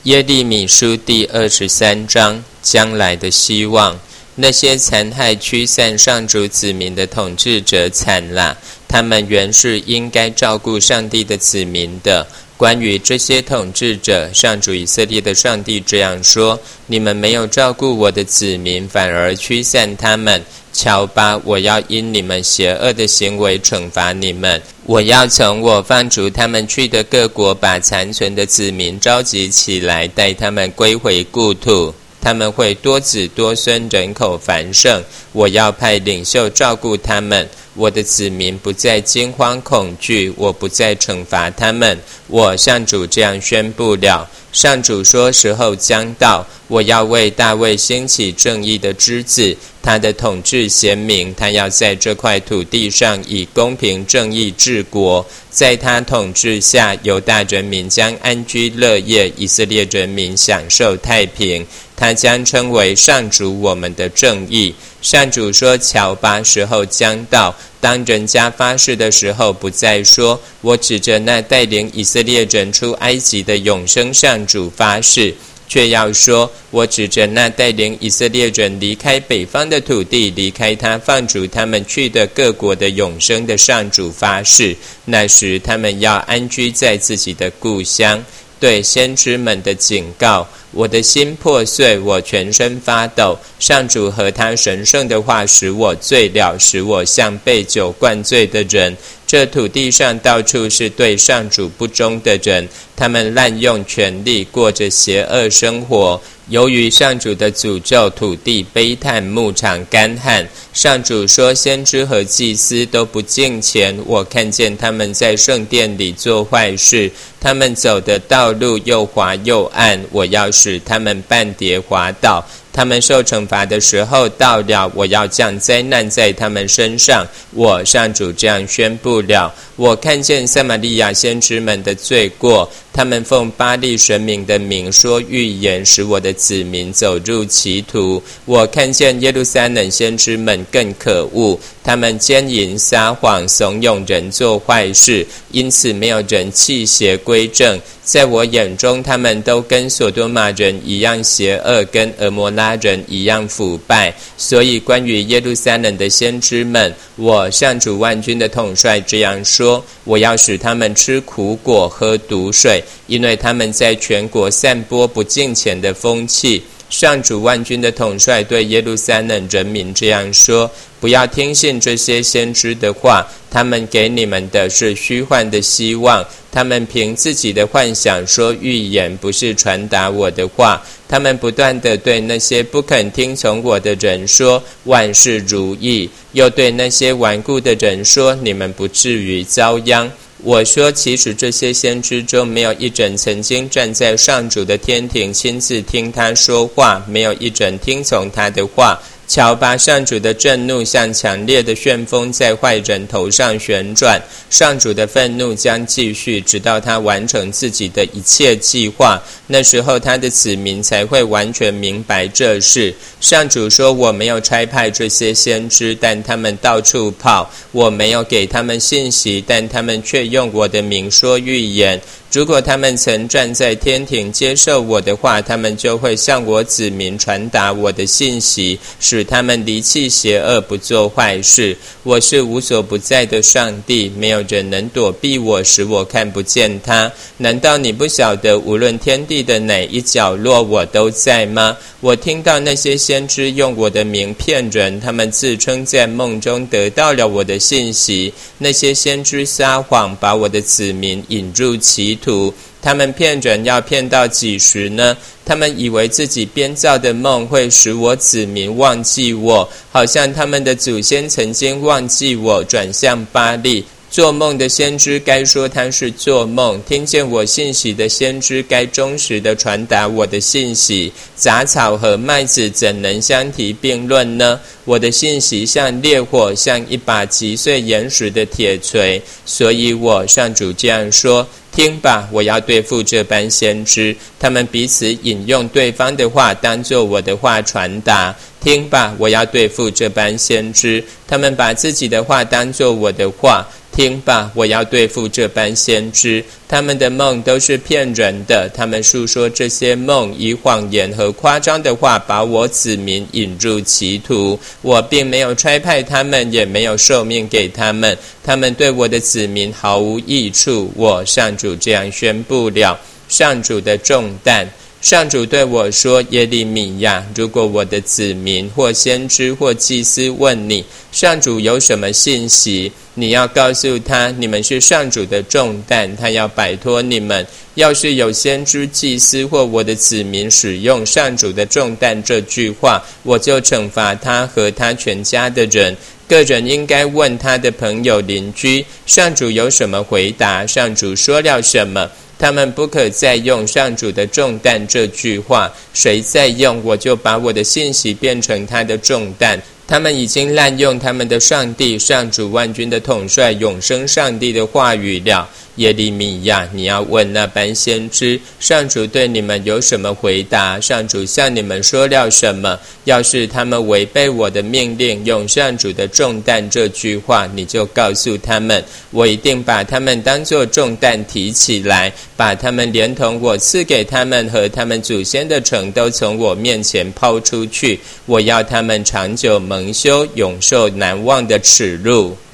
耶利米书第23章，将来的希望。那些残害驱散上主子民的统治者惨了，他们原是应该照顾上帝的子民的。关于这些统治者，上主以色列的上帝这样说：你们没有照顾我的子民，反而驱散他们。瞧吧，我要因你们邪恶的行为惩罚你们。我要从我放逐他们去的各国，把残存的子民召集起来，带他们归回故土。他们会多子多孙，人口繁盛。我要派领袖照顾他们。我的子民不再惊慌恐惧，我不再惩罚他们。我上主这样宣布了。上主说：时候将到，我要为大卫兴起正义的枝子，他的统治贤明，他要在这块土地上以公平正义治国。在他统治下，犹大人民将安居乐业，以色列人民享受太平。他将称为上主我们的正义。上主说：瞧吧，时候将到，当人家发誓的时候，不再说我指着那带领以色列人出埃及的永生上主发誓，却要说我指着那带领以色列人离开北方的土地，离开他放逐他们去的各国的永生的上主发誓。那时他们要安居在自己的故乡。对先知们的警告：我的心破碎，我全身发抖。上主和他神圣的话使我醉了，使我像被酒灌醉的人。这土地上到处是对上主不忠的人，他们滥用权力，过着邪恶生活。由于上主的诅咒，土地悲叹，牧场干旱。上主说：先知和祭司都不敬虔，我看见他们在圣殿里做坏事，他们走的道路又滑又暗，我要使他们半跌滑倒。他们受惩罚的时候到了，我要降灾难在他们身上。我上主这样宣布了。我看见撒玛利亚先知们的罪过，他们奉巴力神明的名说预言，使我的子民走入歧途。我看见耶路撒冷先知们更可恶，他们奸淫撒谎，怂恿人做坏事，因此没有人弃邪归正。在我眼中，他们都跟所多玛人一样邪恶，跟俄摩拉人一样腐败。所以关于耶路撒冷的先知们，我上主万军的统帅这样说：我要使他们吃苦果，喝毒水，因为他们在全国散播不敬虔的风气。上主万军的统帅对耶路撒冷人民这样说：不要听信这些先知的话，他们给你们的是虚幻的希望，他们凭自己的幻想说预言，不是传达我的话。他们不断地对那些不肯听从我的人说万事如意，又对那些顽固的人说你们不至于遭殃。我说，其实这些先知中没有一人曾经站在上主的天庭亲自听他说话，没有一人听从他的话。瞧吧，上主的震怒像强烈的旋风在坏人头上旋转，上主的愤怒将继续，直到他完成自己的一切计划。那时候他的子民才会完全明白这事。上主说：我没有差派这些先知，但他们到处跑；我没有给他们信息，但他们却用我的名说预言。如果他们曾站在天庭接受我的话，他们就会向我子民传达我的信息，使他们离弃邪恶，不做坏事。我是无所不在的上帝，没有人能躲避我，使我看不见他。难道你不晓得无论天地的哪一角落我都在吗？我听到那些先知用我的名骗人，他们自称在梦中得到了我的信息。那些先知撒谎，把我的子民引入歧途。他们骗人要骗到几时呢？他们以为自己编造的梦会使我子民忘记我，好像他们的祖先曾经忘记我，转向巴力。做梦的先知该说他是做梦，听见我信息的先知该忠实地传达我的信息。杂草和麦子怎能相提并论呢？我的信息像烈火，像一把击碎岩石的铁锤。所以我上主这样说：听吧，我要对付这般先知，他们彼此引用对方的话当作我的话传达。听吧，我要对付这般先知，他们把自己的话当作我的话。 听吧，我要对付这般先知，他们的梦都是骗人的，他们述说这些梦，以谎言和夸张的话把我子民引入歧途。我并没有差派他们，也没有受命给他们，他们对我的子民毫无益处。我上主这样宣布了。上主的重担。上主对我说，耶利米亚，如果我的子民或先知或祭司问你，上主有什么信息，你要告诉他，你们是上主的重担，他要摆脱你们。要是有先知、祭司或我的子民使用上主的重担这句话，我就惩罚他和他全家的人。个人应该问他的朋友邻居，上主有什么回答，上主说了什么。他们不可再用上主的重担这句话，谁再用，我就把我的信息变成他的重担。他们已经滥用他们的上帝，上主万军的统帅，永生上帝的话语了。耶利米亚，你要问那般先知，上主对你们有什么回答？上主向你们说了什么？要是他们违背我的命令，用上主的重担这句话，你就告诉他们，我一定把他们当作重担提起来，把他们连同我赐给他们和他们祖先的城都从我面前抛出去。我要他们长久蒙羞，永受难忘的耻辱。